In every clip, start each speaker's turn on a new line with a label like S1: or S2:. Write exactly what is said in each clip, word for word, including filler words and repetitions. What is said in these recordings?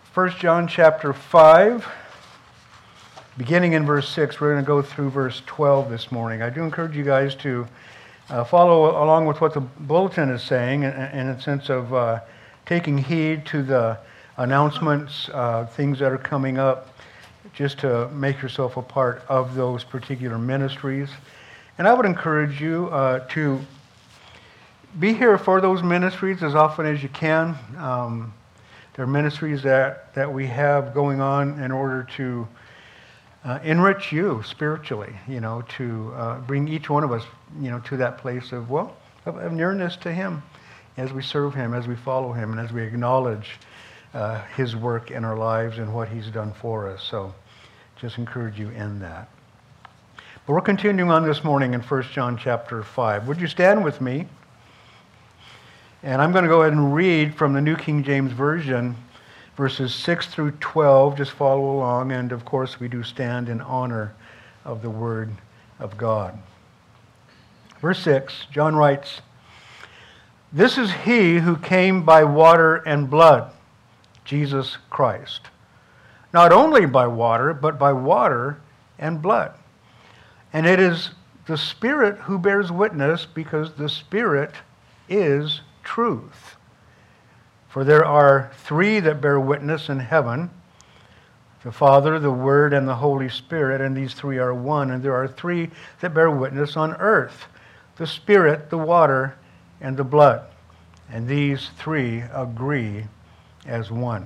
S1: First John chapter five, beginning in verse six. We're going to go through verse twelve this morning. I do encourage you guys to uh, follow along with what the bulletin is saying in, in a sense of uh, taking heed to the announcements, uh, things that are coming up, just to make yourself a part of those particular ministries. And I would encourage you uh, to be here for those ministries as often as you can. Um, There are ministries that, that we have going on in order to uh, enrich you spiritually, you know, to uh, bring each one of us, you know, to that place of, well, of, of nearness to Him as we serve Him, as we follow Him, and as we acknowledge uh, His work in our lives and what He's done for us. So just encourage you in that. But we're continuing on this morning in First John chapter five. Would you stand with me? And I'm going to go ahead and read from the New King James Version, verses six through twelve. Just follow along. And, of course, we do stand in honor of the Word of God. Verse six, John writes, "This is He who came by water and blood, Jesus Christ. Not only by water, but by water and blood. And it is the Spirit who bears witness, because the Spirit is truth. For there are three that bear witness in heaven, the Father, the Word, and the Holy Spirit, and these three are one. And there are three that bear witness on earth, the Spirit, the water, and the blood. And these three agree as one.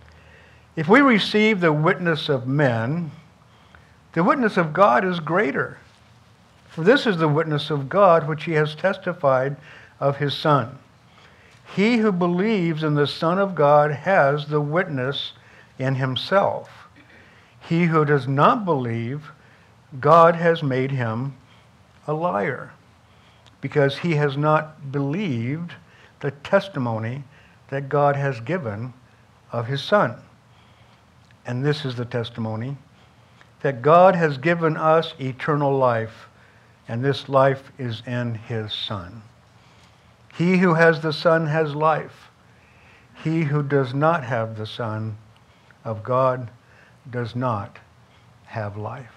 S1: If we receive the witness of men, the witness of God is greater. For this is the witness of God which He has testified of His Son. He who believes in the Son of God has the witness in himself. He who does not believe, God has made him a liar, because he has not believed the testimony that God has given of His Son. And this is the testimony, that God has given us eternal life, and this life is in His Son. He who has the Son has life. He who does not have the Son of God does not have life."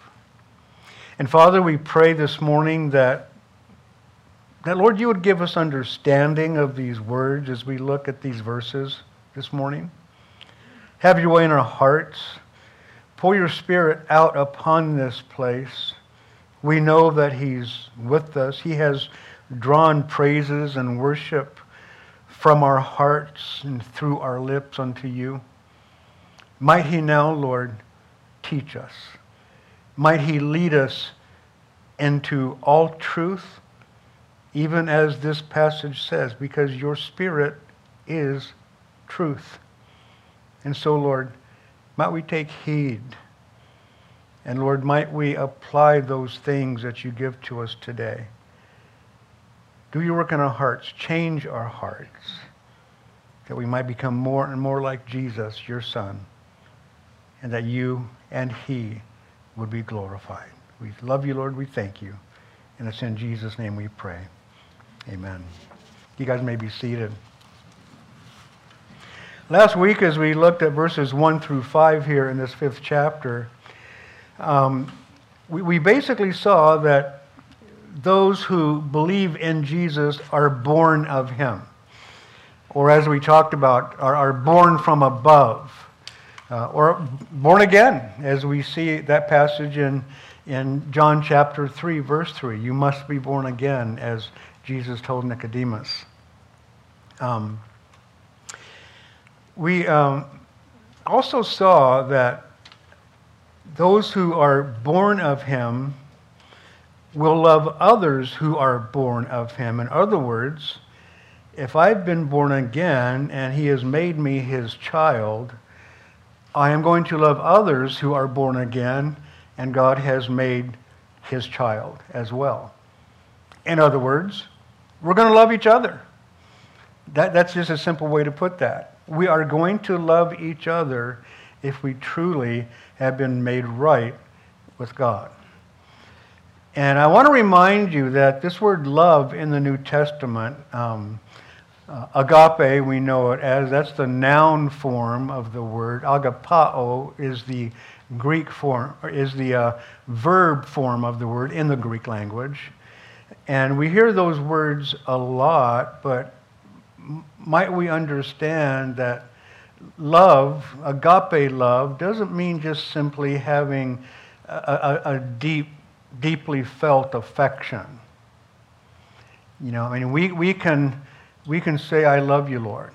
S1: And Father, we pray this morning that, that, Lord, You would give us understanding of these words as we look at these verses this morning. Have Your way in our hearts. Pour Your Spirit out upon this place. We know that He's with us. He has drawn praises and worship from our hearts and through our lips unto You. Might He now, Lord, teach us. Might He lead us into all truth, even as this passage says, because Your Spirit is truth. And so, Lord, might we take heed. And Lord, might we apply those things that You give to us today. Do Your work in our hearts. Change our hearts, that we might become more and more like Jesus, Your Son, and that You and He would be glorified. We love You, Lord. We thank You. And it's in Jesus' name we pray. Amen. You guys may be seated. Last week, as we looked at verses one through five here in this fifth chapter, um, we, we basically saw that those who believe in Jesus are born of Him. Or as we talked about, are, are born from above. Uh, or born again, as we see that passage in, in John chapter three, verse three. You must be born again, as Jesus told Nicodemus. Um, we um, also saw that those who are born of Him will love others who are born of Him. In other words, if I've been born again and He has made me His child, I am going to love others who are born again and God has made His child as well. In other words, we're going to love each other. That, that's just a simple way to put that. We are going to love each other if we truly have been made right with God. And I want to remind you that this word love in the New Testament, um, Uh, agape, we know it as, that's the noun form of the word. Agapao is the Greek form, or is the uh, verb form of the word in the Greek language. And we hear those words a lot, but m- might we understand that love, agape love, doesn't mean just simply having a, a, a deep, deeply felt affection. You know, I mean, we, we can we can say, "I love you, Lord."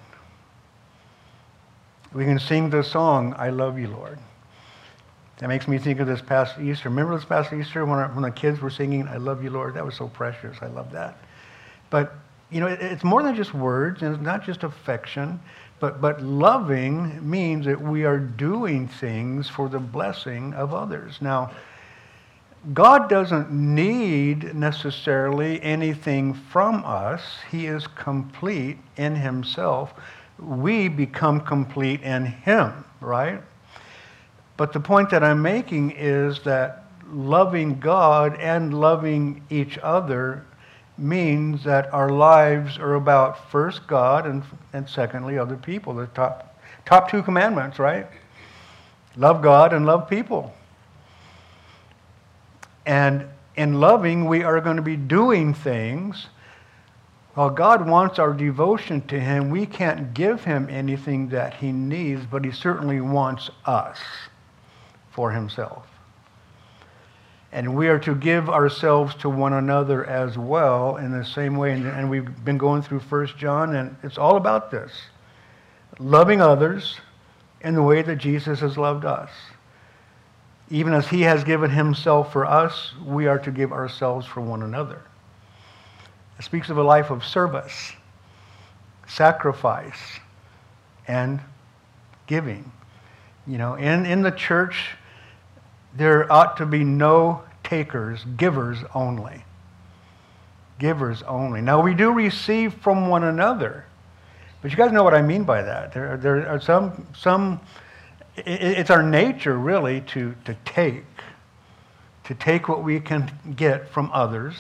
S1: We can sing the song, "I love you, Lord." That makes me think of this past Easter. Remember this past Easter when, our, when the kids were singing, "I love you, Lord"? That was so precious. I love that. But, you know, it, it's more than just words, and it's not just affection. But, but loving means that we are doing things for the blessing of others. Now, God doesn't need necessarily anything from us. He is complete in himself. We become complete in him, right? But the point that I'm making is that loving God and loving each other means that our lives are about first God and, and secondly other people. The top, top two commandments, right? Love God and love people. And in loving, we are going to be doing things. While God wants our devotion to him, we can't give him anything that he needs, but he certainly wants us for himself. And we are to give ourselves to one another as well in the same way. And, and we've been going through First John, and it's all about this. Loving others in the way that Jesus has loved us. Even as he has given himself for us, we are to give ourselves for one another. It speaks of a life of service, sacrifice, and giving. You know, in, in the church, there ought to be no takers, givers only. Givers only. Now, we do receive from one another, but you guys know what I mean by that. There, there are some, some it, it's our nature, really, to, to take, to take what we can get from others.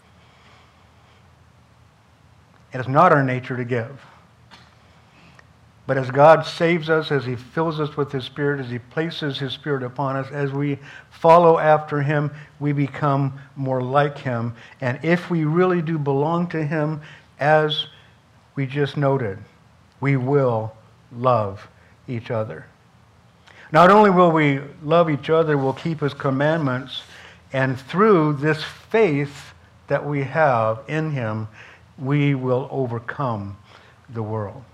S1: It is not our nature to give. But as God saves us, as he fills us with his Spirit, as he places his Spirit upon us, as we follow after him, we become more like him. And if we really do belong to him, as we just noted, we will love each other. Not only will we love each other, we'll keep his commandments, and through this faith that we have in him, we will overcome the world.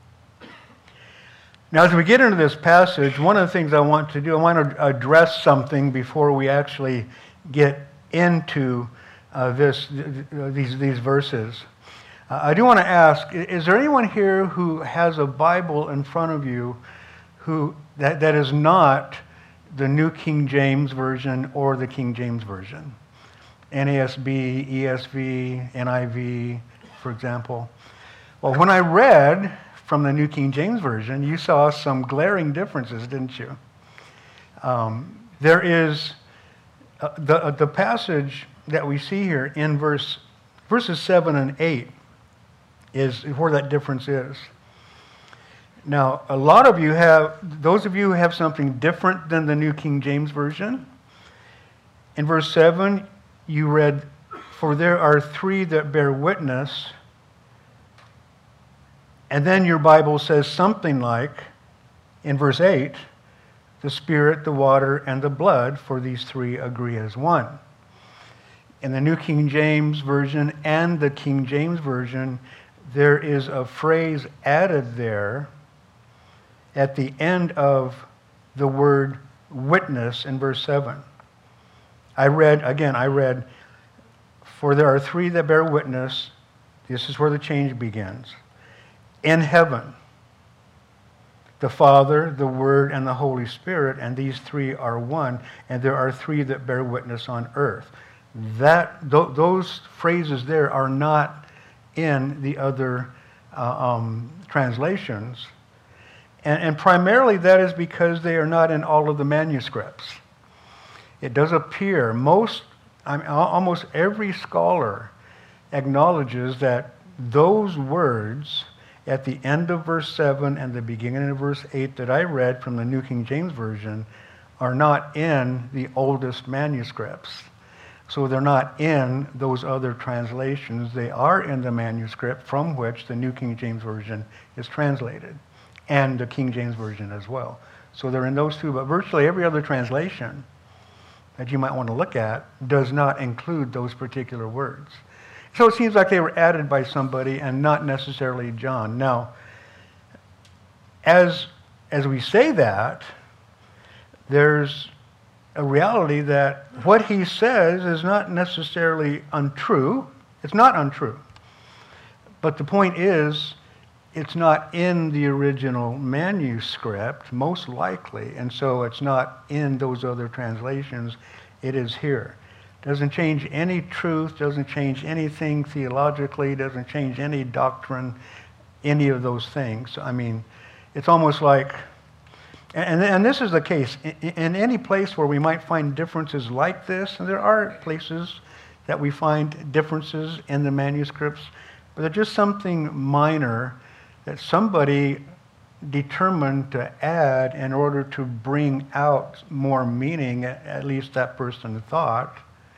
S1: Now, as we get into this passage, one of the things I want to do, I want to address something before we actually get into uh, this, uh, these, these verses. Uh, I do want to ask, is there anyone here who has a Bible in front of you who that, that is not the New King James Version or the King James Version? N A S B, E S V, N I V, for example. Well, when I read from the New King James Version, you saw some glaring differences, didn't you? Um, there is uh, the uh, the passage that we see here in verse verses seven and eight is where that difference is. Now, a lot of you have, those of you who have something different than the New King James Version, in verse seven, you read, "For there are three that bear witness." And then your Bible says something like, in verse eight, "The Spirit, the water, and the blood, for these three agree as one." In the New King James Version and the King James Version, there is a phrase added there at the end of the word witness in verse seven. I read, again, I read, "For there are three that bear witness." This is where the change begins. "In heaven, the Father, the Word, and the Holy Spirit, and these three are one, and there are three that bear witness on earth." That th- those phrases there are not in the other uh, um, translations, and, and primarily that is because they are not in all of the manuscripts. It does appear most, I mean, almost every scholar acknowledges that those words at the end of verse seven and the beginning of verse eight that I read from the New King James Version are not in the oldest manuscripts. So they're not in those other translations. They are in the manuscript from which the New King James Version is translated, and the King James Version as well. So they're in those two, but virtually every other translation that you might want to look at does not include those particular words. So it seems like they were added by somebody and not necessarily John. Now, as, as we say that, there's a reality that what he says is not necessarily untrue. It's not untrue. But the point is, it's not in the original manuscript, most likely, and so it's not in those other translations. It is here. Doesn't change any truth, doesn't change anything theologically, doesn't change any doctrine, any of those things. I mean, it's almost like, and, and this is the case, in, in any place where we might find differences like this, and there are places that we find differences in the manuscripts, but they're just something minor that somebody determined to add in order to bring out more meaning, at least that person thought,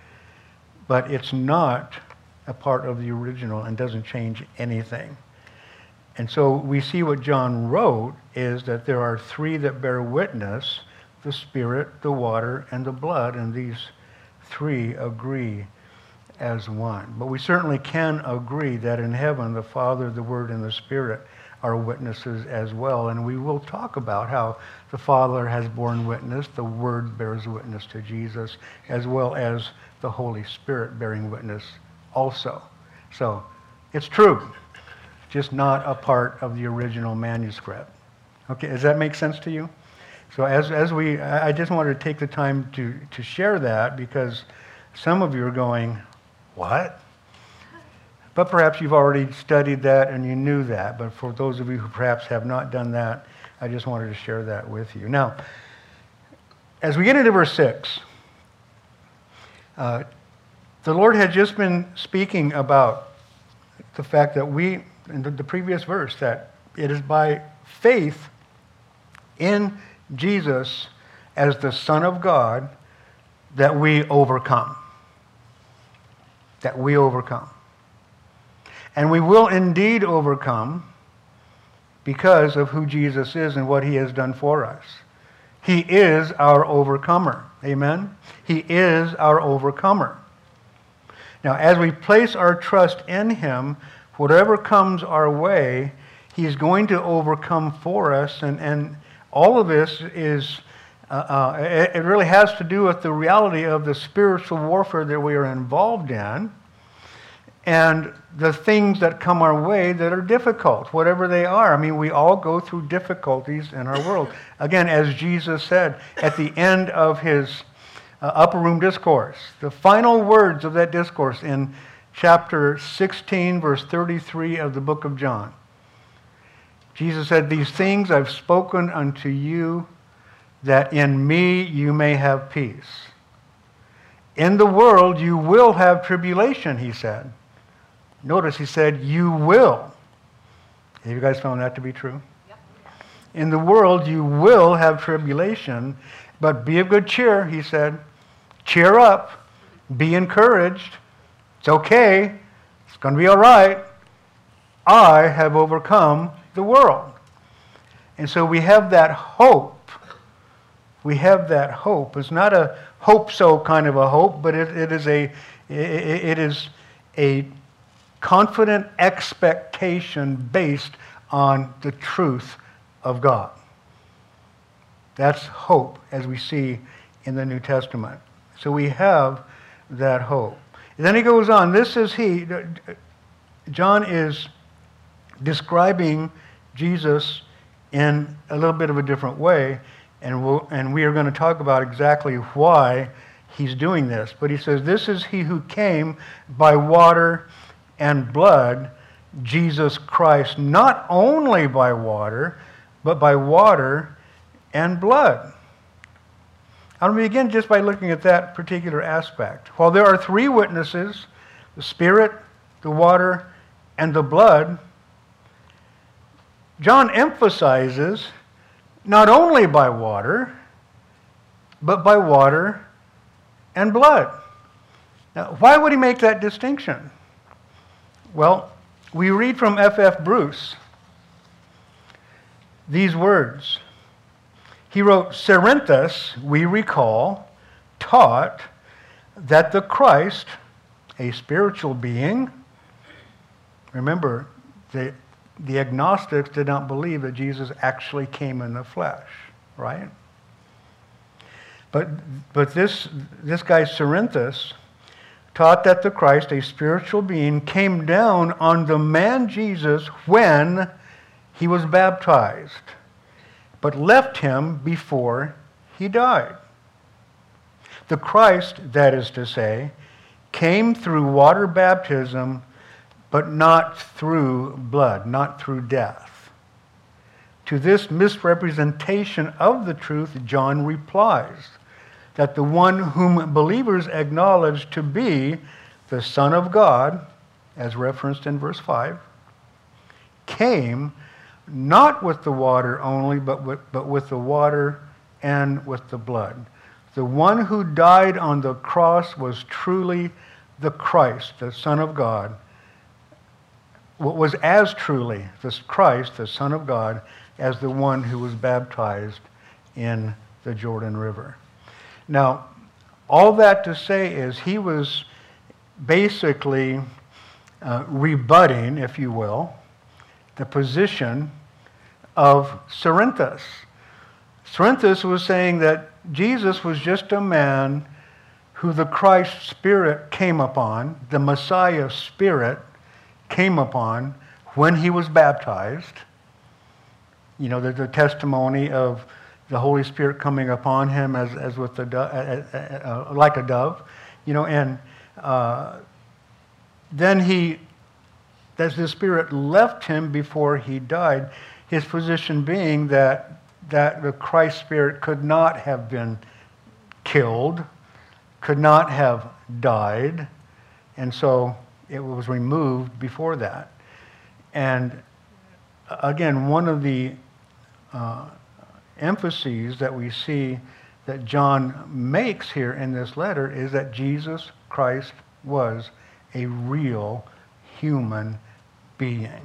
S1: but it's not a part of the original and doesn't change anything. And so we see what John wrote is that there are three that bear witness, the Spirit, the water, and the blood, and these three agree as one. But we certainly can agree that in heaven, the Father, the Word, and the Spirit are witnesses as well. And we will talk about how the Father has borne witness, the Word bears witness to Jesus, as well as the Holy Spirit bearing witness also. So it's true, just not a part of the original manuscript. Okay, does that make sense to you? So as as we, I just wanted to take the time to, to share that because some of you are going, what? But perhaps you've already studied that and you knew that. But for those of you who perhaps have not done that, I just wanted to share that with you. Now, as we get into verse six, uh, the Lord had just been speaking about the fact that we, in the, the previous verse, that it is by faith in Jesus as the Son of God that we overcome. That we overcome. And we will indeed overcome because of who Jesus is and what he has done for us. He is our overcomer. Amen? He is our overcomer. Now, as we place our trust in him, whatever comes our way, he's going to overcome for us. And, and all of this is, uh, uh, it, it really has to do with the reality of the spiritual warfare that we are involved in and the things that come our way that are difficult, whatever they are. I mean, we all go through difficulties in our world. Again, as Jesus said at the end of his uh, upper room discourse, the final words of that discourse in chapter sixteen, verse thirty-three of the book of John. Jesus said, "These things I've spoken unto you, that in me you may have peace. In the world you will have tribulation," he said. Notice he said, "you will." Have you guys found that to be true? Yep. In the world you will have tribulation, but be of good cheer, he said. Cheer up. Be encouraged. It's okay. It's going to be all right. I have overcome the world. And so we have that hope. We have that hope. It's not a hope-so kind of a hope, but it, it is a it, it is a confident expectation based on the truth of God. That's hope as we see in the New Testament. So we have that hope. And then he goes on, this is he, John is describing Jesus in a little bit of a different way, and, we'll, and we are going to talk about exactly why he's doing this. But he says, this is he who came by water and blood, Jesus Christ, not only by water, but by water and blood. I'll begin just by looking at that particular aspect. While there are three witnesses, the Spirit, the water, and the blood, John emphasizes not only by water, but by water and blood. Now, why would he make that distinction? Well, we read from F F Bruce these words. He wrote, Cerinthus, we recall, taught that the Christ, a spiritual being, remember, the, the agnostics did not believe that Jesus actually came in the flesh, right? But, but this, this guy Cerinthus taught that the Christ, a spiritual being, came down on the man Jesus when he was baptized, but left him before he died. The Christ, that is to say, came through water baptism, but not through blood, not through death. To this misrepresentation of the truth, John replies that the one whom believers acknowledge to be the Son of God, as referenced in verse five, came not with the water only, but with, but with the water and with the blood. The one who died on the cross was truly the Christ, the Son of God. What was as truly this Christ, the Son of God, as the one who was baptized in the Jordan River. Now, all that to say is he was basically uh, rebutting, if you will, the position of Cerinthus. Cerinthus was saying that Jesus was just a man who the Christ Spirit came upon, the Messiah Spirit came upon when he was baptized. You know, the, the testimony of the Holy Spirit coming upon him as, as with the do- uh, uh, uh, like a dove, you know, and uh, then he, as the Spirit left him before he died, his position being that that the Christ Spirit could not have been killed, could not have died, and so it was removed before that. And again, one of the uh, emphases that we see that John makes here in this letter is that Jesus Christ was a real human being.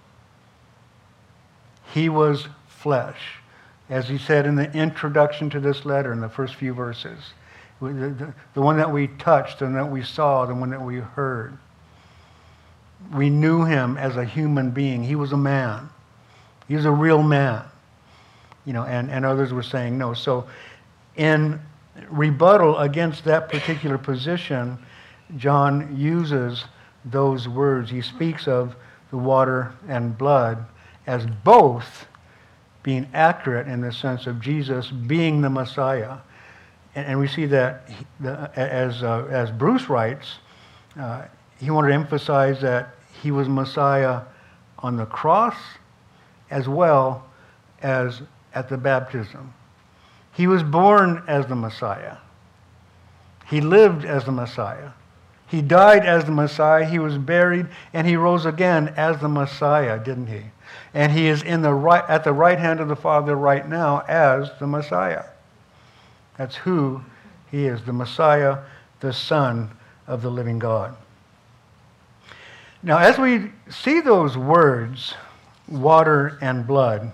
S1: He was flesh, as he said in the introduction to this letter in the first few verses. The, the, the one that we touched and that we saw, the one that we heard. We knew him as a human being. He was a man. He was a real man. You know, and, and others were saying no. So in rebuttal against that particular position, John uses those words. He speaks of the water and blood as both being accurate in the sense of Jesus being the Messiah. And, and we see that, he, the, as, uh, as Bruce writes, uh, he wanted to emphasize that he was Messiah on the cross as well as at the baptism. He was born as the Messiah. He lived as the Messiah. He died as the Messiah. He was buried, and he rose again as the Messiah, didn't he? And he is in the right, at the right hand of the Father right now as the Messiah. That's who he is, the Messiah, the Son of the living God. Now, as we see those words, water and blood,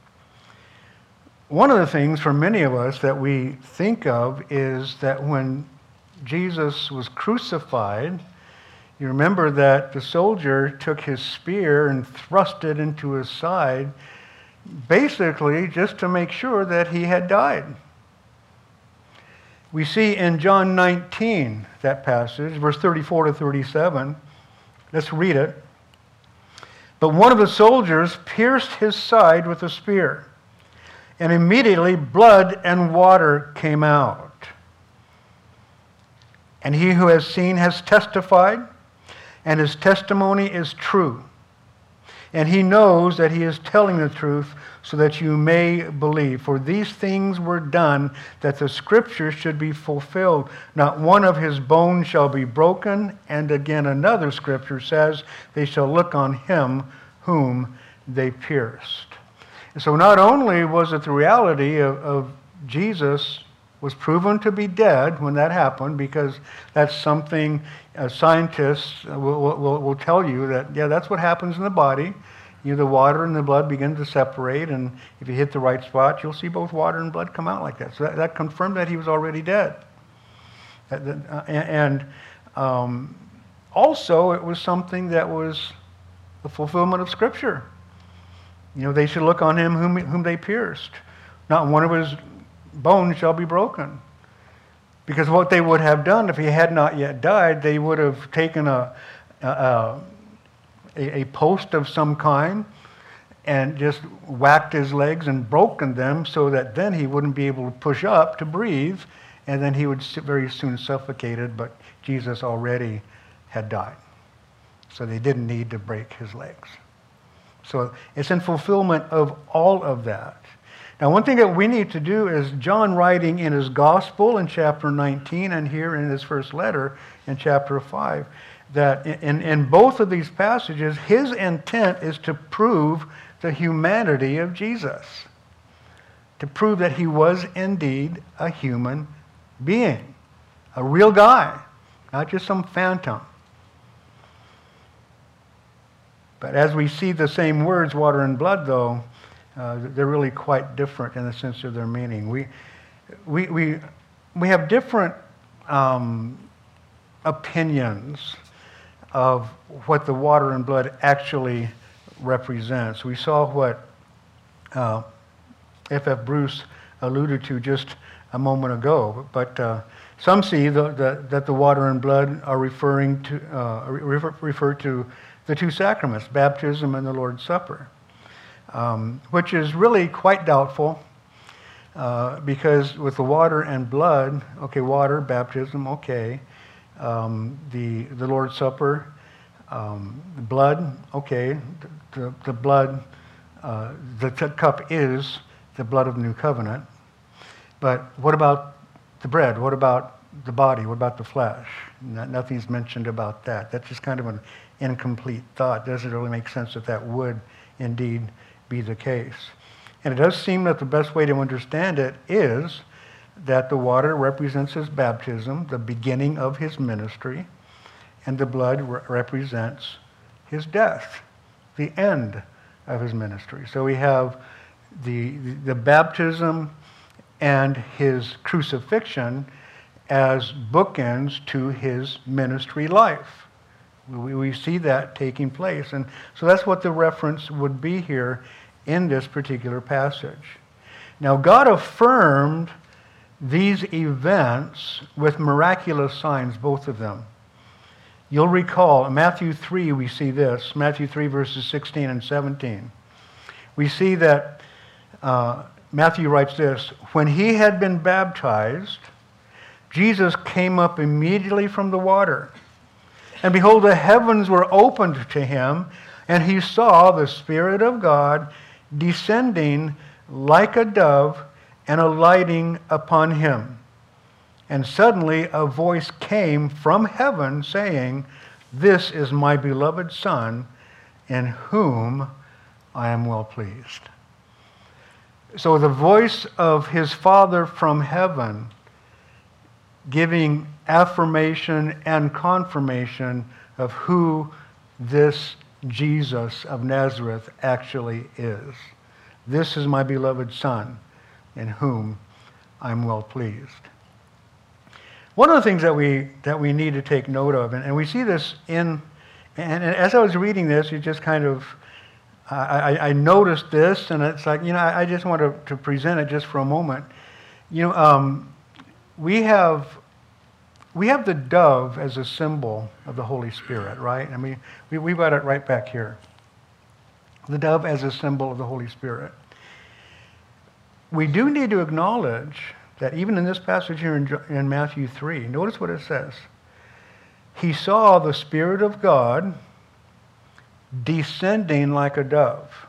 S1: one of the things for many of us that we think of is that when Jesus was crucified, you remember that the soldier took his spear and thrust it into his side, basically just to make sure that he had died. We see in John nineteen, that passage, verse thirty-four to thirty-seven. Let's read it. But one of the soldiers pierced his side with a spear, and immediately blood and water came out. And he who has seen has testified, and his testimony is true. And he knows that he is telling the truth so that you may believe. For these things were done that the scripture should be fulfilled. Not one of his bones shall be broken. And again, another scripture says, they shall look on him whom they pierced. And so not only was it the reality of, of Jesus was proven to be dead when that happened, because that's something uh, scientists will, will, will tell you that, yeah, that's what happens in the body. You know, the water and the blood begin to separate, and if you hit the right spot, you'll see both water and blood come out like that. So that, that confirmed that he was already dead. That, that, uh, and um, also, it was something that was the fulfillment of Scripture. You know, they should look on him whom, whom they pierced. Not one of his bones shall be broken. Because what they would have done if he had not yet died, they would have taken a, a, a, a post of some kind and just whacked his legs and broken them so that then he wouldn't be able to push up to breathe, and then he would very soon suffocated, but Jesus already had died. So they didn't need to break his legs. So it's in fulfillment of all of that. Now, one thing that we need to do is John writing in his gospel in chapter nineteen and here in his first letter in chapter five, that in, in both of these passages, his intent is to prove the humanity of Jesus, to prove that he was indeed a human being, a real guy, not just some phantom. But as we see the same words, water and blood, though, uh, they're really quite different in the sense of their meaning. We, we, we, we have different um, opinions of what the water and blood actually represents. We saw what uh, F F Bruce alluded to just a moment ago, but uh, some see the, the, that the water and blood are referring to uh, refer, refer to the two sacraments, baptism and the Lord's Supper, um, which is really quite doubtful uh, because with the water and blood, okay, water, baptism, okay, um, the the Lord's Supper, um, blood, okay, the, the, the blood, uh, the t- cup is the blood of the new covenant, but what about the bread? What about the body? What about the flesh? No, nothing's mentioned about that. That's just kind of an incomplete thought. Doesn't really make sense that that would indeed be the case. And it does seem that the best way to understand it is that the water represents his baptism, the beginning of his ministry, and the blood re- represents his death, the end of his ministry. So we have the, the baptism and his crucifixion as bookends to his ministry life. We, we see that taking place. And so that's what the reference would be here in this particular passage. Now, God affirmed these events with miraculous signs, both of them. You'll recall, in Matthew three, we see this. Matthew three, verses sixteen and seventeen. We see that uh, Matthew writes this, "When he had been baptized, Jesus came up immediately from the water. And behold, the heavens were opened to him, and he saw the Spirit of God descending like a dove and alighting upon him. And suddenly a voice came from heaven saying, 'This is my beloved Son, in whom I am well pleased.'" So the voice of his Father from heaven giving affirmation and confirmation of who this Jesus of Nazareth actually is. "This is my beloved Son, in whom I'm well pleased." One of the things that we that we need to take note of, and, and we see this in, and, and as I was reading this, it just kind of, I, I, I noticed this, and it's like, you know, I, I just want to, to present it just for a moment. You know, um, we have we have the dove as a symbol of the Holy Spirit, right? I mean, we, we've got it right back here. The dove as a symbol of the Holy Spirit. We do need to acknowledge that even in this passage here in, in Matthew three, notice what it says. He saw the Spirit of God descending like a dove.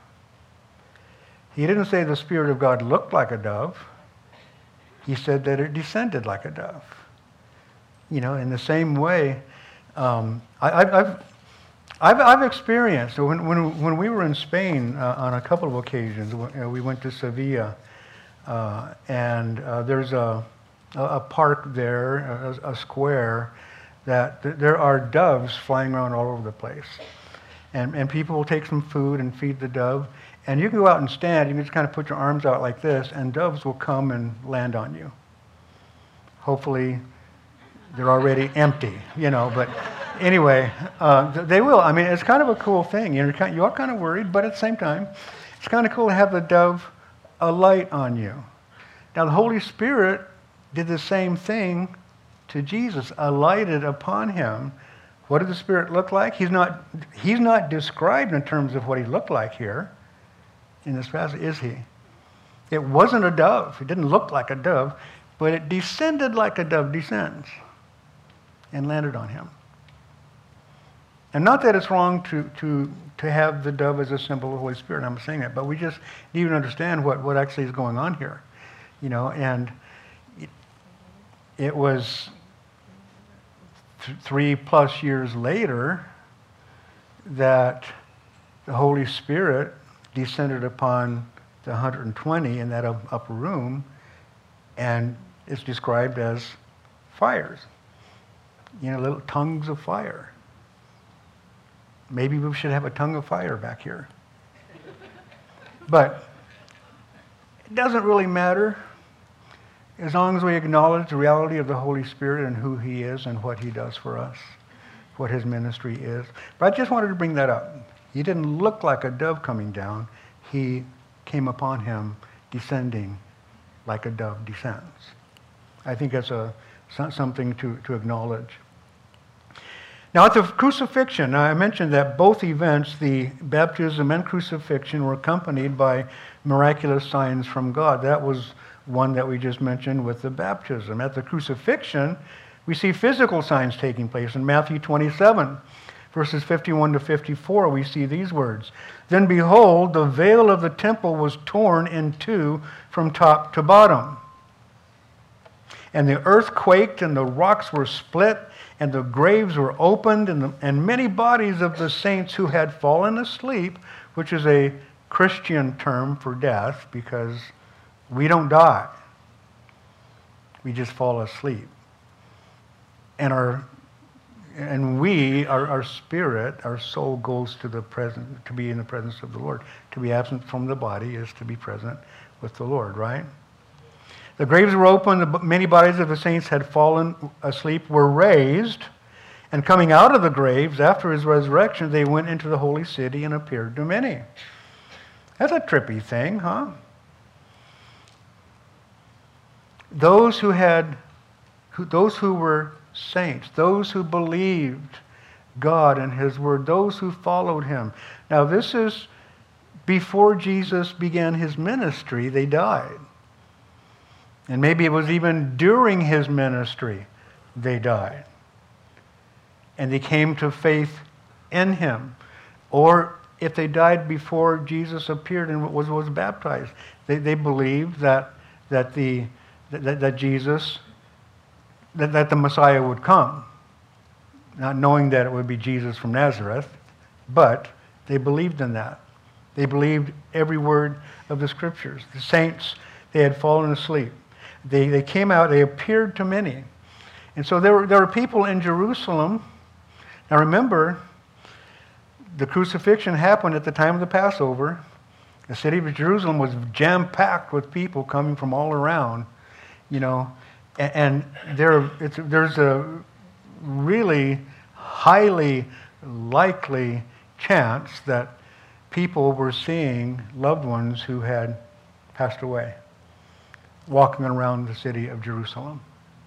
S1: He didn't say the Spirit of God looked like a dove. He said that it descended like a dove. You know, in the same way, um, I, I've, I've, I've experienced, when, when, when we were in Spain uh, on a couple of occasions, we, we went to Sevilla, uh, and uh, there's a, a park there, a, a square, that th- there are doves flying around all over the place. And, and people will take some food and feed the dove. And you can go out and stand, you can just kind of put your arms out like this, and doves will come and land on you. Hopefully, they're already empty, you know, but anyway, uh, they will. I mean, it's kind of a cool thing. You're kind, you are kind of worried, but at the same time, it's kind of cool to have the dove alight on you. Now, the Holy Spirit did the same thing to Jesus, alighted upon him. What did the Spirit look like? He's not, he's not described in terms of what he looked like here in this passage, is he? It wasn't a dove. It didn't look like a dove, but it descended like a dove descends and landed on him. And not that it's wrong to, to, to have the dove as a symbol of the Holy Spirit, I'm saying that, but we just need to understand what, what actually is going on here. You know, and it, it was th- three plus years later that the Holy Spirit descended upon the one hundred twenty in that upper room, and it's described as fires. You know, little tongues of fire. Maybe we should have a tongue of fire back here. But it doesn't really matter as long as we acknowledge the reality of the Holy Spirit and who he is and what he does for us, what his ministry is. But I just wanted to bring that up. He didn't look like a dove coming down. He came upon him descending like a dove descends. I think that's a, something to, to acknowledge. Now, at the crucifixion, I mentioned that both events, the baptism and crucifixion, were accompanied by miraculous signs from God. That was one that we just mentioned with the baptism. At the crucifixion, we see physical signs taking place. In Matthew twenty-seven, verses fifty-one to fifty-four, we see these words. Then behold, the veil of the temple was torn in two from top to bottom. And the earth quaked, and the rocks were split, and the graves were opened, and, the, and many bodies of the saints who had fallen asleep, which is a Christian term for death, because we don't die. We just fall asleep. And our and we, our, our spirit, our soul goes to the present, to be in the presence of the Lord. To be absent from the body is to be present with the Lord, right? The graves were opened, the many bodies of the saints had fallen asleep, were raised, and coming out of the graves after his resurrection, they went into the holy city and appeared to many. That's a trippy thing, huh? Those who had, who, those who were saints, those who believed God and his word, those who followed him. Now this is before Jesus began his ministry, they died. And maybe it was even during his ministry they died. And they came to faith in him. Or if they died before Jesus appeared and was, was baptized, they, they believed that, that, the, that, that Jesus, that, that the Messiah would come. Not knowing that it would be Jesus from Nazareth, but they believed in that. They believed every word of the Scriptures. The saints, they had fallen asleep. They, they came out, they appeared to many. And so there were, there were people in Jerusalem. Now remember, the crucifixion happened at the time of the Passover. The city of Jerusalem was jam-packed with people coming from all around, you know. And, and there, it's, there's a really highly likely chance that people were seeing loved ones who had passed away, walking around the city of Jerusalem.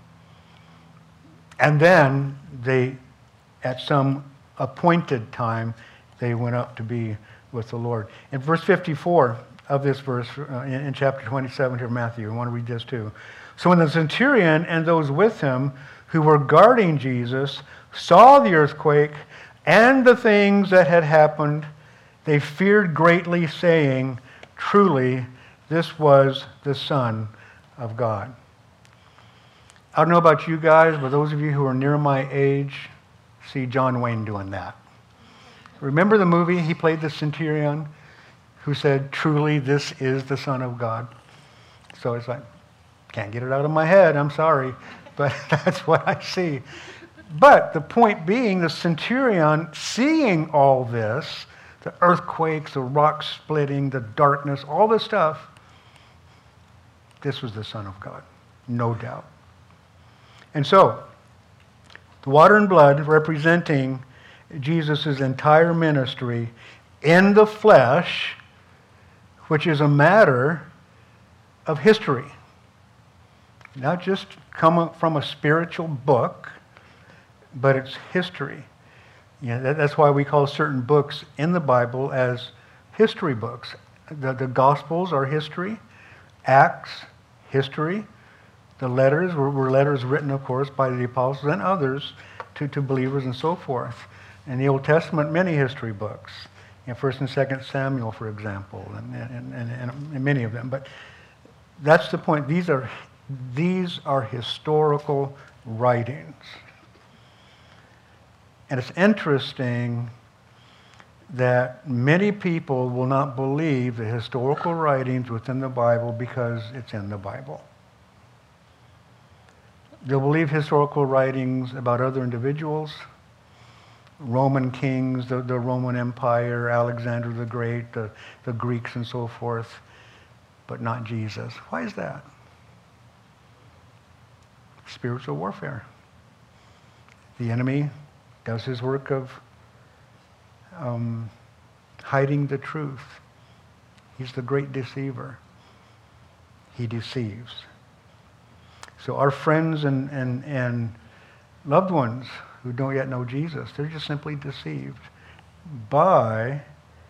S1: And then they, at some appointed time, they went up to be with the Lord. In verse fifty-four of this verse, uh, in, in chapter twenty-seven here of Matthew, I want to read this too. So when the centurion and those with him who were guarding Jesus saw the earthquake and the things that had happened, they feared greatly, saying, truly, this was the Son of God. I don't know about you guys, but those of you who are near my age see John Wayne doing that. Remember the movie? He played the centurion who said, truly, this is the Son of God. So it's like, can't get it out of my head, I'm sorry, but that's what I see. But the point being, the centurion, seeing all this, the earthquakes, the rocks splitting, the darkness, all this stuff, this was the Son of God, no doubt. And so, the water and blood representing Jesus' entire ministry in the flesh, which is a matter of history. Not just come from a spiritual book, but it's history. You know, that, that's why we call certain books in the Bible as history books. The, the Gospels are history. Acts, history. The letters were, were letters written, of course, by the apostles and others to, to believers and so forth. In the Old Testament, many history books. You know, First and Second Samuel, for example, and, and, and, and many of them. But that's the point. These are, these are historical writings. And it's interesting that many people will not believe the historical writings within the Bible because it's in the Bible. They'll believe historical writings about other individuals, Roman kings, the, the Roman Empire, Alexander the Great, the, the Greeks and so forth, but not Jesus. Why is that? Spiritual warfare. The enemy does his work of um, hiding the truth. He's the great deceiver. He deceives. So our friends and, and, and loved ones who don't yet know Jesus, they're just simply deceived by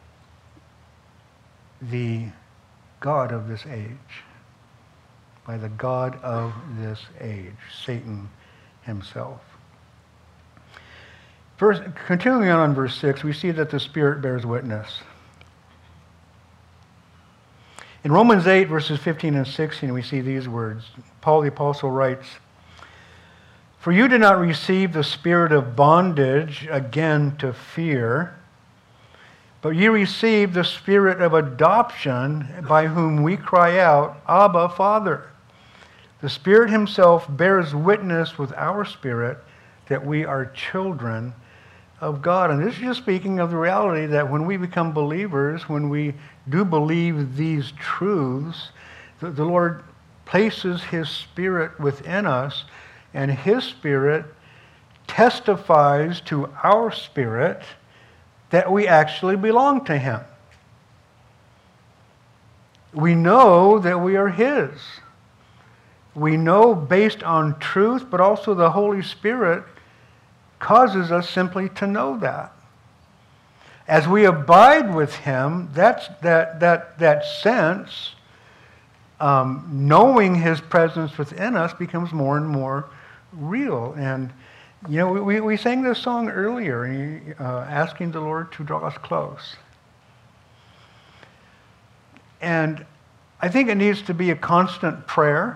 S1: the God of this age. By the God of this age, Satan himself. First, continuing on in verse six, we see that the Spirit bears witness. In Romans eight, verses fifteen and sixteen, we see these words. Paul the Apostle writes, "For you did not receive the spirit of bondage again to fear, but you received the spirit of adoption by whom we cry out, Abba, Father. The Spirit himself bears witness with our spirit that we are children of God." And this is just speaking of the reality that when we become believers, when we do believe these truths, the, the Lord places his Spirit within us, and his Spirit testifies to our spirit that we actually belong to him. We know that we are his. We know based on truth, but also the Holy Spirit causes us simply to know that. As we abide with him, that's, that, that, that sense, um, knowing his presence within us becomes more and more real. And, you know, we, we sang this song earlier, uh, asking the Lord to draw us close. And I think it needs to be a constant prayer.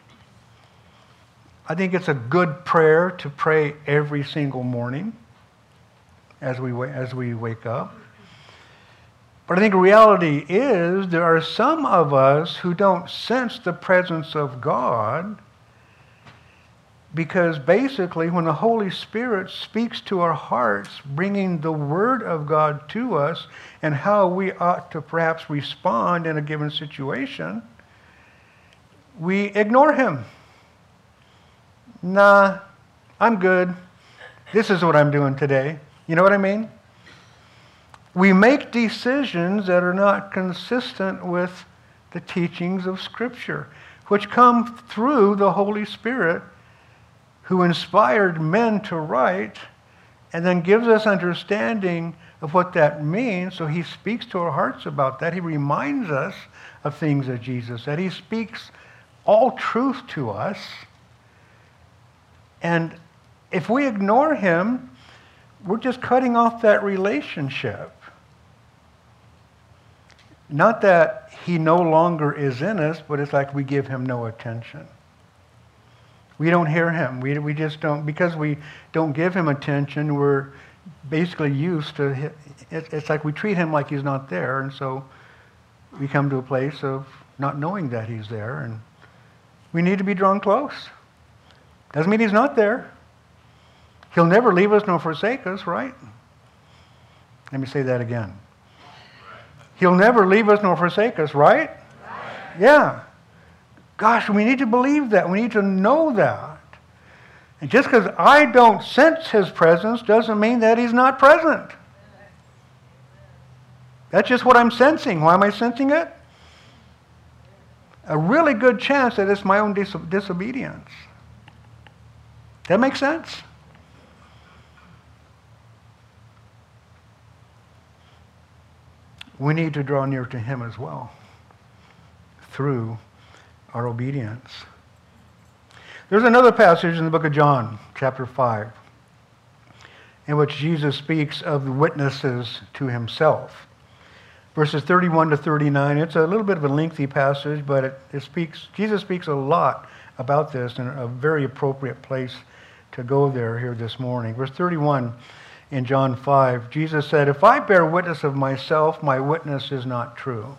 S1: I think it's a good prayer to pray every single morning as we as we wake up. But I think reality is there are some of us who don't sense the presence of God because basically when the Holy Spirit speaks to our hearts, bringing the Word of God to us and how we ought to perhaps respond in a given situation, we ignore him. Nah, I'm good. This is what I'm doing today. You know what I mean? We make decisions that are not consistent with the teachings of Scripture, which come through the Holy Spirit, who inspired men to write, and then gives us understanding of what that means. So he speaks to our hearts about that. He reminds us of things that Jesus said. He speaks all truth to us. And if we ignore him, we're just cutting off that relationship. Not that he no longer is in us, but it's like we give him no attention. We don't hear him. We, we just don't, because we don't give him attention, we're basically used to, it's like we treat him like he's not there, and so we come to a place of not knowing that he's there, and we need to be drawn close. Doesn't mean he's not there. He'll never leave us nor forsake us, right? Let me say that again. He'll never leave us nor forsake us, right? Right. Yeah. Gosh, we need to believe that. We need to know that. And just because I don't sense his presence doesn't mean that he's not present. That's just what I'm sensing. Why am I sensing it? A really good chance that it's my own dis- disobedience. That makes sense? We need to draw near to him as well through our obedience. There's another passage in the book of John, chapter five, in which Jesus speaks of the witnesses to himself. Verses thirty-one to thirty-nine, it's a little bit of a lengthy passage, but it, it speaks, Jesus speaks a lot about this in a very appropriate place to go there here this morning. Verse thirty-one in John five, Jesus said, "If I bear witness of myself, my witness is not true.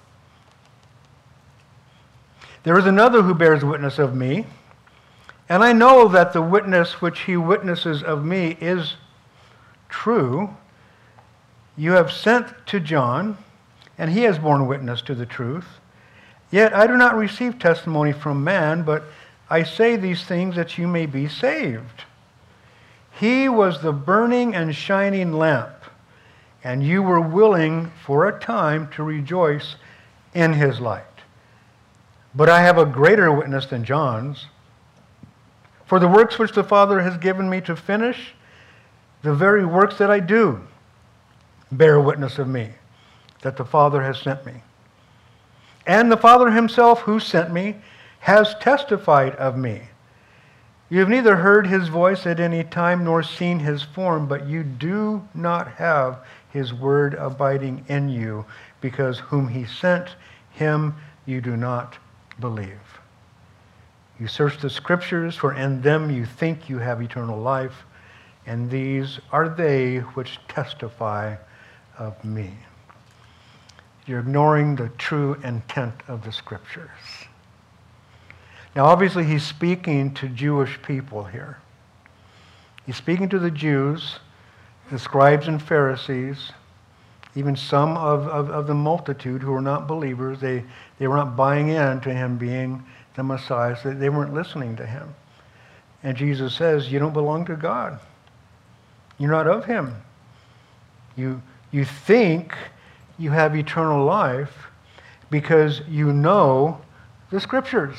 S1: There is another who bears witness of me, and I know that the witness which he witnesses of me is true. You have sent to John, and he has borne witness to the truth. Yet I do not receive testimony from man, but I say these things that you may be saved. He was the burning and shining lamp, and you were willing for a time to rejoice in his light. But I have a greater witness than John's. For the works which the Father has given me to finish, the very works that I do, bear witness of me, that the Father has sent me. And the Father himself who sent me has testified of me. You have neither heard his voice at any time nor seen his form, but you do not have his word abiding in you, because whom he sent, him you do not believe. You search the Scriptures, for in them you think you have eternal life, and these are they which testify of me." You're ignoring the true intent of the Scriptures. Now, obviously, he's speaking to Jewish people here. He's speaking to the Jews, the scribes and Pharisees, even some of, of, of the multitude who were not believers. They, they were not buying in to him being the Messiah. So they weren't listening to him. And Jesus says, you don't belong to God. You're not of him. You, you think you have eternal life because you know the Scriptures.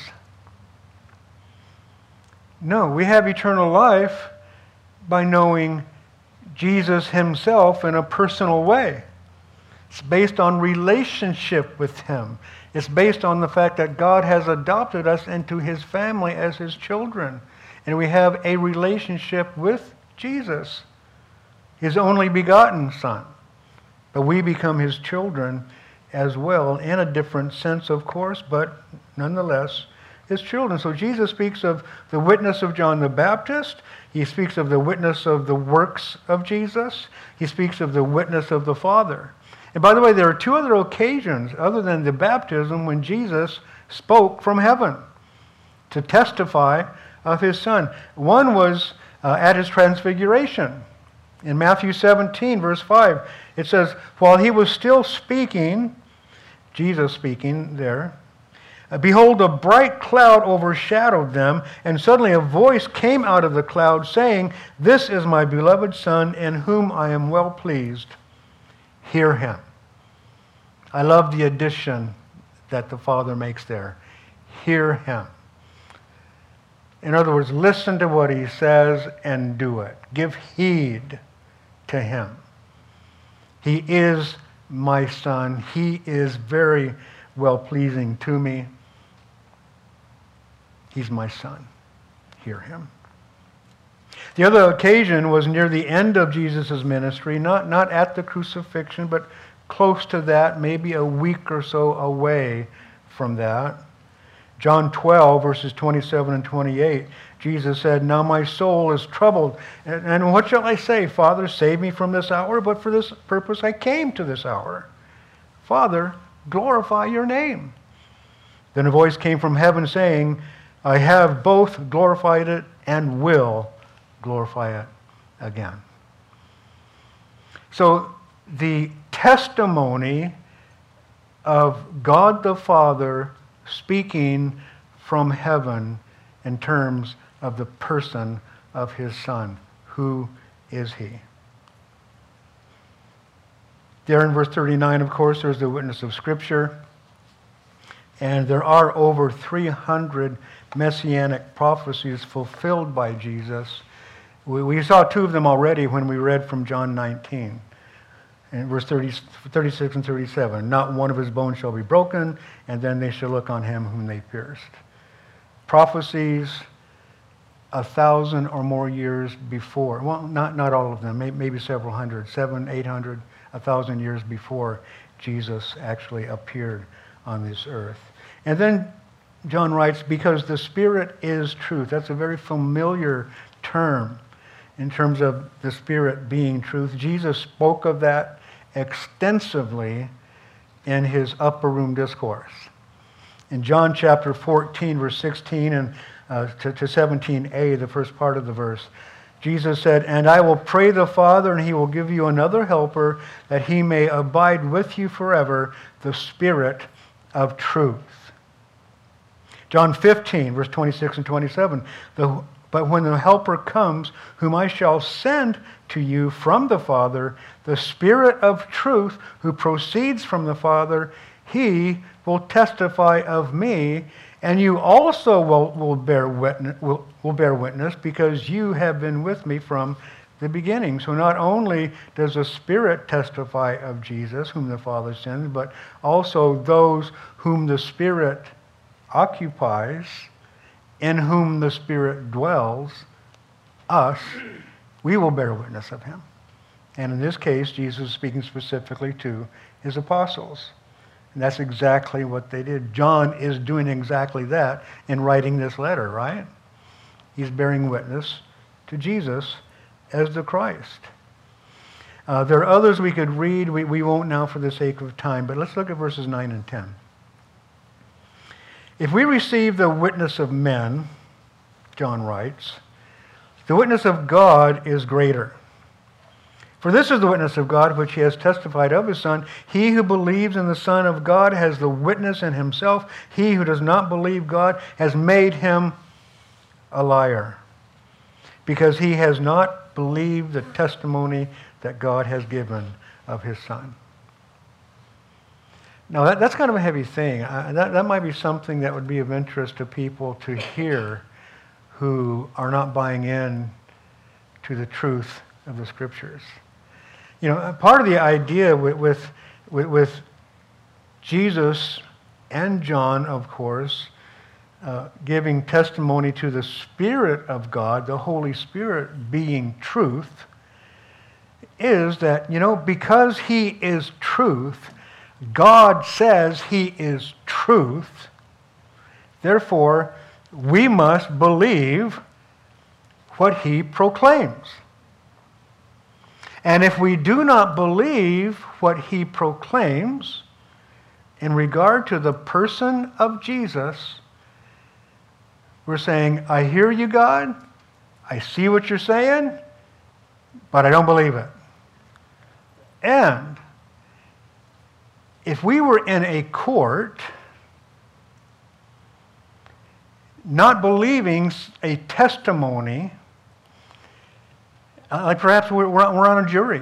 S1: No, we have eternal life by knowing Jesus himself in a personal way. It's based on relationship with him. It's based on the fact that God has adopted us into his family as his children. And we have a relationship with Jesus, his only begotten Son. But we become his children as well, in a different sense, of course, but nonetheless, his children. So Jesus speaks of the witness of John the Baptist. He speaks of the witness of the works of Jesus. He speaks of the witness of the Father. And by the way, there are two other occasions other than the baptism when Jesus spoke from heaven to testify of his Son. One was uh, at his transfiguration. In Matthew seventeen, verse five, it says, while he was still speaking, Jesus speaking there, behold, a bright cloud overshadowed them, and suddenly a voice came out of the cloud saying, "This is my beloved Son, in whom I am well pleased. Hear him." I love the addition that the Father makes there. Hear him. In other words, listen to what he says and do it. Give heed to him. He is my Son. He is very well pleasing to me. He's my Son. Hear him. The other occasion was near the end of Jesus' ministry, not, not at the crucifixion, but close to that, maybe a week or so away from that. John twelve, verses twenty-seven and twenty-eight, Jesus said, "Now my soul is troubled. And, and what shall I say? Father, save me from this hour, but for this purpose I came to this hour. Father, glorify your name." Then a voice came from heaven saying, "I have both glorified it and will glorify it again." So the testimony of God the Father speaking from heaven in terms of the person of his Son. Who is he? There in verse thirty-nine, of course, there's the witness of Scripture. And there are over three hundred messianic prophecies fulfilled by Jesus. We, we saw two of them already when we read from John nineteen. In verse thirty, thirty-six and thirty-seven, "Not one of his bones shall be broken, and then they shall look on him whom they pierced." Prophecies a thousand or more years before. Well, not, not all of them, maybe several hundred, seven, eight hundred, a thousand years before Jesus actually appeared on this earth. And then John writes, because the Spirit is truth. That's a very familiar term in terms of the Spirit being truth. Jesus spoke of that extensively in his upper room discourse. In John chapter fourteen, verse sixteen and uh, to, to seventeen a, the first part of the verse, Jesus said, "And I will pray the Father, and he will give you another helper, that he may abide with you forever, the Spirit of truth." John fifteen, verse twenty-six and twenty-seven, the "But when the Helper comes, whom I shall send to you from the Father, the Spirit of truth, who proceeds from the Father, he will testify of me, and you also will, will, bear witness, will, will bear witness, because you have been with me from the beginning." So not only does the Spirit testify of Jesus, whom the Father sends, but also those whom the Spirit occupies, in whom the Spirit dwells, us, we will bear witness of him. And in this case, Jesus is speaking specifically to his apostles. And that's exactly what they did. John is doing exactly that in writing this letter, right? He's bearing witness to Jesus as the Christ. Uh, there are others we could read. We, we won't now for the sake of time, but let's look at verses nine and ten. "If we receive the witness of men," John writes, "the witness of God is greater. For this is the witness of God which he has testified of his Son. He who believes in the Son of God has the witness in himself. He who does not believe God has made him a liar, because he has not believed the testimony that God has given of his Son." Now, that, that's kind of a heavy thing. Uh, that, that might be something that would be of interest to people to hear who are not buying in to the truth of the Scriptures. You know, part of the idea with, with, with, with Jesus and John, of course, uh, giving testimony to the Spirit of God, the Holy Spirit being truth, is that, you know, because he is truth, God says he is truth, therefore we must believe what he proclaims. And if we do not believe what he proclaims in regard to the person of Jesus, we're saying, "I hear you, God, I see what you're saying, but I don't believe it." And if we were in a court not believing a testimony, uh, like perhaps we're, we're on a jury,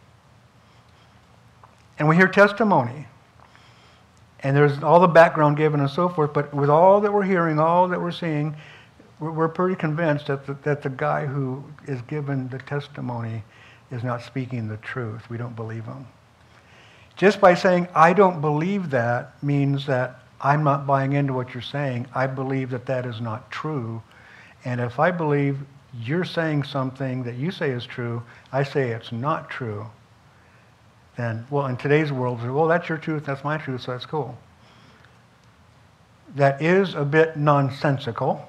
S1: and we hear testimony, and there's all the background given and so forth, but with all that we're hearing, all that we're seeing, we're, we're pretty convinced that the, that the guy who is given the testimony is not speaking the truth. We don't believe him. Just by saying, "I don't believe that," means that I'm not buying into what you're saying. I believe that that is not true. And if I believe you're saying something that you say is true, I say it's not true, then, well, in today's world, well, that's your truth, that's my truth, so that's cool. that is a bit nonsensical,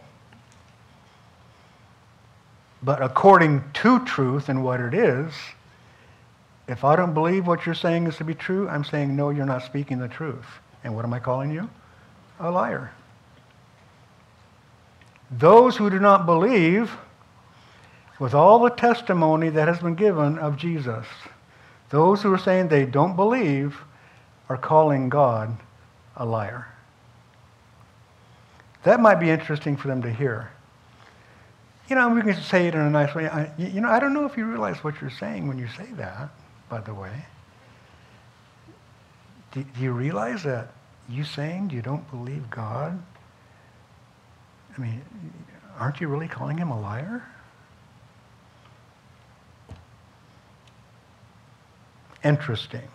S1: but according to truth and what it is, if I don't believe what you're saying is to be true, I'm saying, no, you're not speaking the truth. And what am I calling you? A liar. Those who do not believe, with all the testimony that has been given of Jesus, those who are saying they don't believe are calling God a liar. That might be interesting for them to hear. You know, we can say it in a nice way. I, you know, I don't know if you realize what you're saying when you say that, by the way. Do, do you realize that you saying you don't believe God? I mean, aren't you really calling him a liar? Interesting.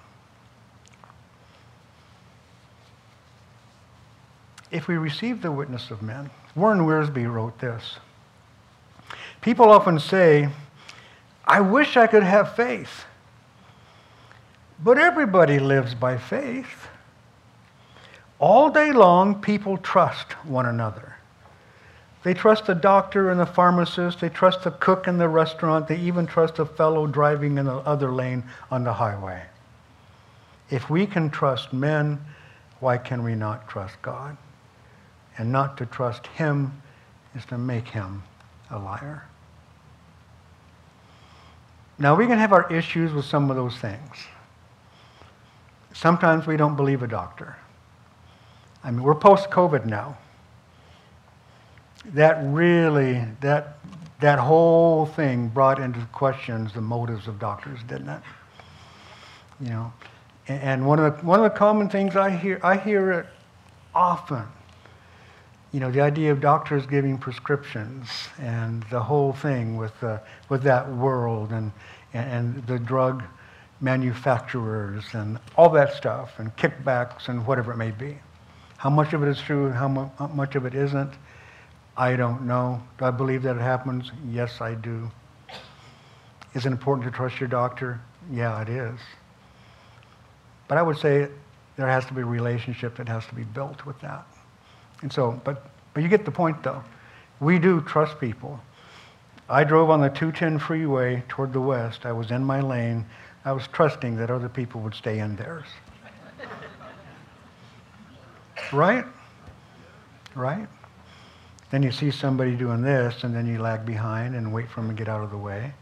S1: If we receive the witness of men, Warren Wiersbe wrote this. People often say, I wish I could have faith. But everybody lives by faith. All day long, people trust one another. They trust the doctor and the pharmacist. They trust the cook in the restaurant. They even trust a fellow driving in the other lane on the highway. If we can trust men, why can we not trust God? And not to trust him is to make him a liar. Now, we can have our issues with some of those things. Sometimes we don't believe a doctor. I mean, we're post-COVID now. That really, that, that whole thing brought into questions the motives of doctors, didn't it? You know, and, and one of the one of the common things I hear, I hear it often. You know, the idea of doctors giving prescriptions and the whole thing with uh, with that world and and the drug manufacturers and all that stuff and kickbacks and whatever it may be. How much of it is true and how, mu- how much of it isn't, I don't know. Do I believe that it happens? Yes, I do. Is it important to trust your doctor? Yeah, it is. But I would say there has to be a relationship that has to be built with that. And so, but but you get the point though. We do trust people. I drove on the two ten freeway toward the west. I was in my lane. I was trusting that other people would stay in theirs. Right? Right? Then you see somebody doing this, and then you lag behind and wait for them to get out of the way.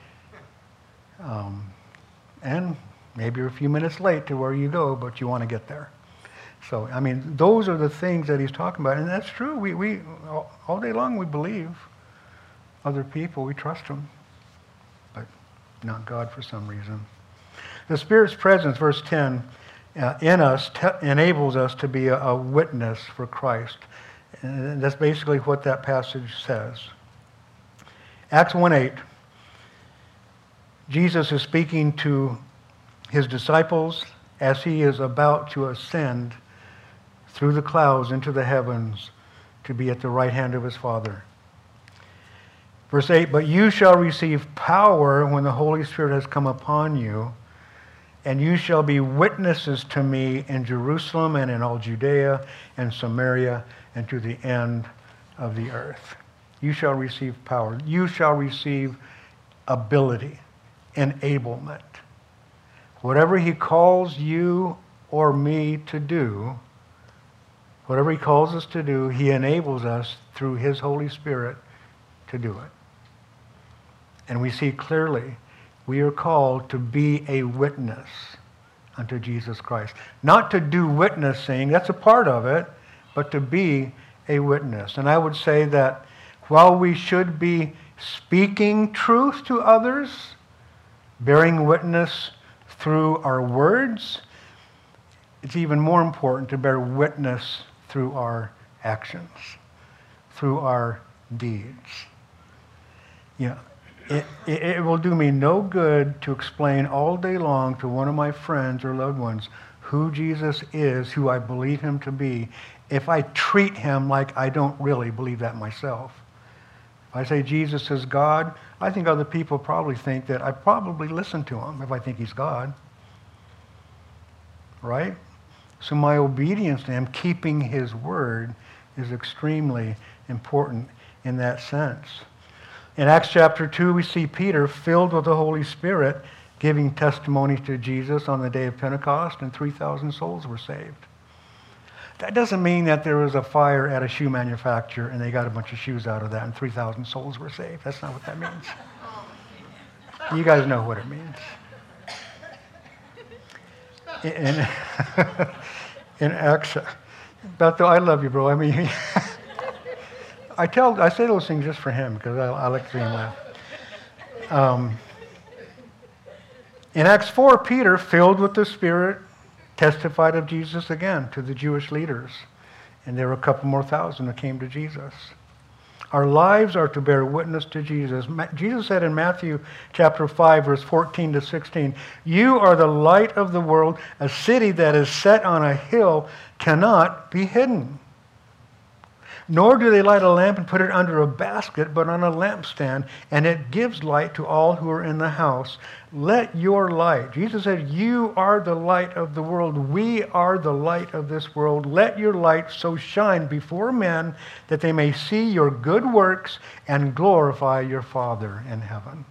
S1: Um, and maybe you're a few minutes late to where you go, but you want to get there. So, I mean, those are the things that he's talking about. And that's true. We, we all day long, we believe other people. We trust them. But not God for some reason. The Spirit's presence, verse ten, uh, in us te- enables us to be a, a witness for Christ. And that's basically what that passage says. Acts one eight, Jesus is speaking to his disciples as he is about to ascend through the clouds into the heavens to be at the right hand of his Father. Verse eight, but you shall receive power when the Holy Spirit has come upon you, and you shall be witnesses to me in Jerusalem and in all Judea and Samaria and to the end of the earth. You shall receive power. You shall receive ability, enablement. Whatever he calls you or me to do, whatever he calls us to do, he enables us through his Holy Spirit to do it. And we see clearly we are called to be a witness unto Jesus Christ. Not to do witnessing, that's a part of it, but to be a witness. And I would say that while we should be speaking truth to others, bearing witness through our words, it's even more important to bear witness through our actions, through our deeds. You know, it, it, it will do me no good to explain all day long to one of my friends or loved ones who Jesus is, who I believe him to be, if I treat him like I don't really believe that myself. If I say Jesus is God, I think other people probably think that I probably listen to him if I think he's God. Right? So my obedience to him, keeping his word, is extremely important in that sense. In Acts chapter two, we see Peter filled with the Holy Spirit giving testimony to Jesus on the day of Pentecost, and three thousand souls were saved. That doesn't mean that there was a fire at a shoe manufacturer and they got a bunch of shoes out of that and three thousand souls were saved. That's not what that means. You guys know what it means. In, in Acts, Bethel, I love you, bro. I mean, I tell, I say those things just for him because I, I like to see him laugh. Um, in Acts four, Peter, filled with the Spirit, testified of Jesus again to the Jewish leaders. And there were a couple more thousand that came to Jesus. Our lives are to bear witness to Jesus. Jesus said in Matthew chapter five, verse fourteen to sixteen, "You are the light of the world. A city that is set on a hill cannot be hidden. Nor do they light a lamp and put it under a basket, but on a lampstand, and it gives light to all who are in the house. Let your light," Jesus said, "you are the light of the world. We are the light of this world. Let your light so shine before men that they may see your good works and glorify your Father in heaven."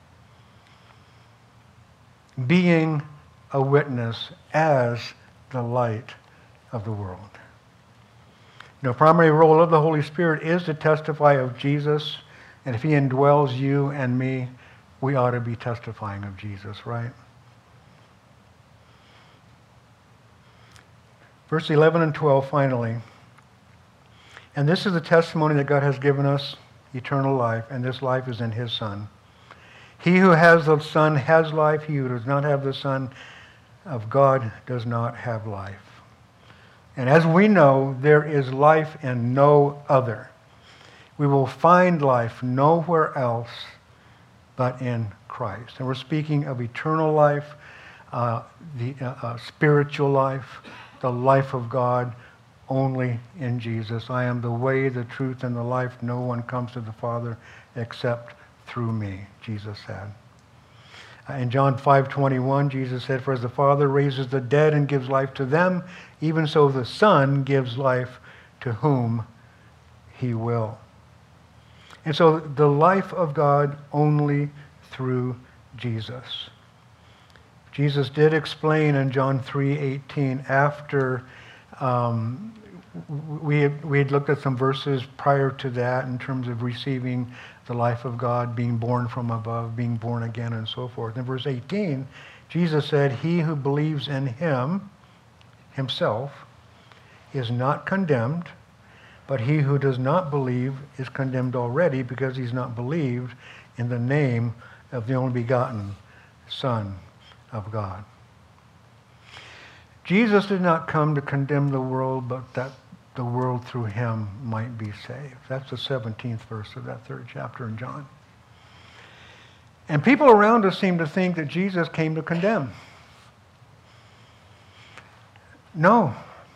S1: Being a witness as the light of the world. The primary role of the Holy Spirit is to testify of Jesus, and if he indwells you and me, we ought to be testifying of Jesus, right? Verse eleven and twelve, finally. "And this is the testimony that God has given us, eternal life, and this life is in his Son. He who has the Son has life. He who does not have the Son of God does not have life. And as we know, there is life in no other. We will find life nowhere else but in Christ." And we're speaking of eternal life, uh, the uh, uh, spiritual life, the life of God only in Jesus. "I am the way, the truth, and the life. No one comes to the Father except through me," Jesus said. In John five twenty-one, Jesus said, "For as the Father raises the dead and gives life to them, even so the Son gives life to whom he will." And so the life of God only through Jesus. Jesus did explain in John three eighteen, after um, we, had, we had looked at some verses prior to that in terms of receiving the life of God, being born from above, being born again, and so forth. In verse eighteen, Jesus said, "He who believes in him, himself, is not condemned, but he who does not believe is condemned already, because he's not believed in the name of the only begotten Son of God." Jesus did not come to condemn the world, but that the world through him might be saved. That's the seventeenth verse of that third chapter in John. And people around us seem to think that Jesus came to condemn. No.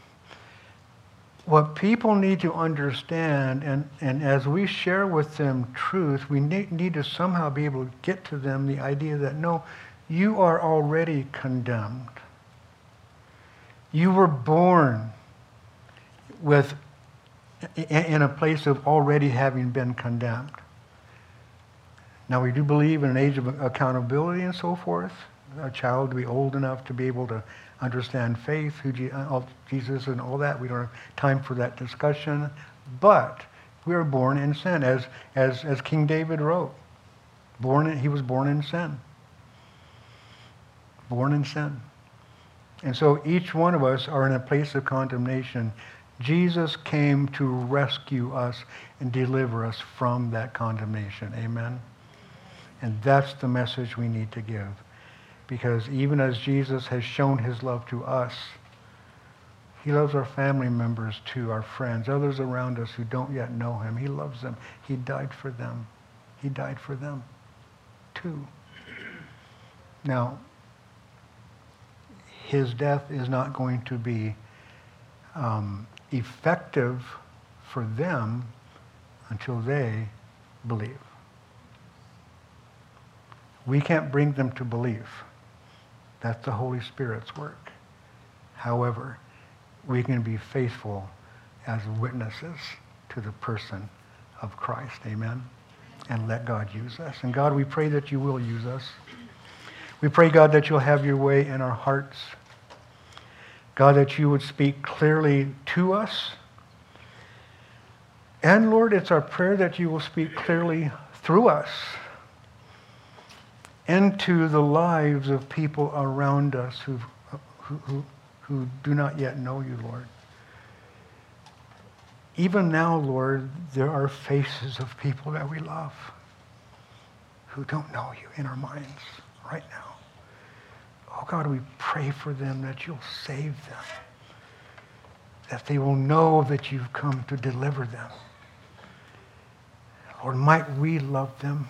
S1: What people need to understand, and, and as we share with them truth, we need, need to somehow be able to get to them the idea that, no, you are already condemned. You were born with in a place of already having been condemned. Now, we do believe in an age of accountability and so forth. A child to be old enough to be able to understand faith, who Jesus and all that. We don't have time for that discussion. But we are born in sin, as as as King David wrote. Born in, he was born in sin. Born in sin. And so each one of us are in a place of condemnation. Jesus came to rescue us and deliver us from that condemnation. Amen? And that's the message we need to give. Because even as Jesus has shown his love to us, he loves our family members too, our friends, others around us who don't yet know him. He loves them. He died for them. He died for them too. Now, his death is not going to be um, effective for them until they believe. We can't bring them to belief. That's the Holy Spirit's work. However, we can be faithful as witnesses to the person of Christ. Amen. And let God use us. And God, we pray that you will use us. We pray, God, that you'll have your way in our hearts. God, that you would speak clearly to us. And Lord, it's our prayer that you will speak clearly through us into the lives of people around us who, who, who, who do not yet know you, Lord. Even now, Lord, there are faces of people that we love who don't know you in our minds right now. Oh God, we pray for them that you'll save them, that they will know that you've come to deliver them. Lord, might we love them,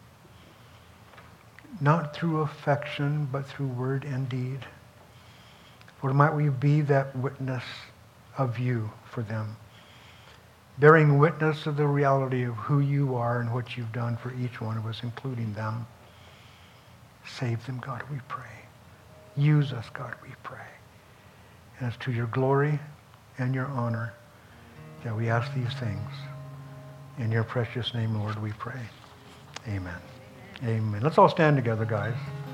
S1: not through affection, but through word and deed. Lord, might we be that witness of you for them, bearing witness of the reality of who you are and what you've done for each one of us, including them. Save them, God, we pray. Use us, God, we pray. And it's to your glory and your honor that we ask these things. In your precious name, Lord, we pray. Amen. Amen. Let's all stand together, guys.